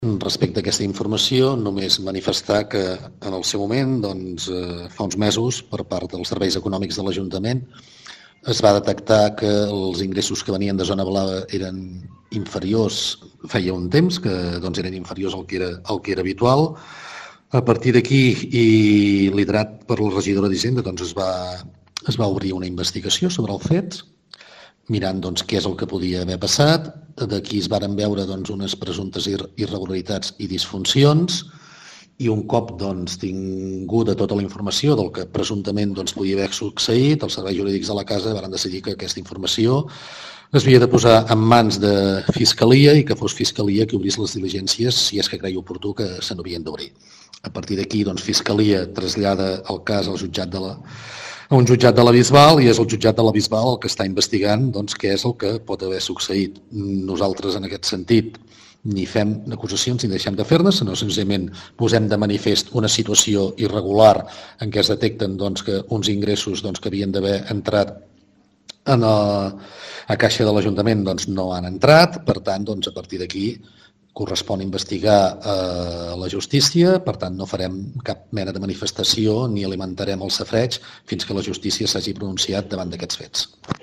Respecte a aquesta informació, només manifestar que en el seu moment, fa uns mesos, per part dels serveis econòmics de l'Ajuntament, es va detectar que els ingressos que venien de zona blava eren inferiors, feia un temps que eren inferiors al que era habitual. A partir d'aquí, i liderat per la regidora d'Hisenda, es va obrir una investigació sobre els fets, mirant què és el que podia haver passat. D'aquí es varen veure unes presumptes irregularitats i disfuncions, i un cop tinguda tota la informació del que presumptament podia haver succeït, els serveis jurídics de la casa van decidir que aquesta informació es havia de posar en mans de Fiscalia i que fos Fiscalia qui obrís les diligències si és que creia oportú que se n'havien d'obrir. A partir d'aquí, Fiscalia trasllada el cas a un jutjat de la Bisbal, i és el jutjat de la Bisbal el que està investigant què és el que pot haver succeït. Nosaltres, en aquest sentit, ni fem acusacions ni deixem de fer-ne, sinó senzillament posem de manifest una situació irregular en què es detecten que uns ingressos que havien d'haver entrat a caixa de l'Ajuntament no han entrat. Per tant, a partir d'aquí correspon investigar a la justícia. Per tant, no farem cap mena de manifestació ni alimentarem el safareig fins que la justícia s'hagi pronunciat davant d'aquests fets.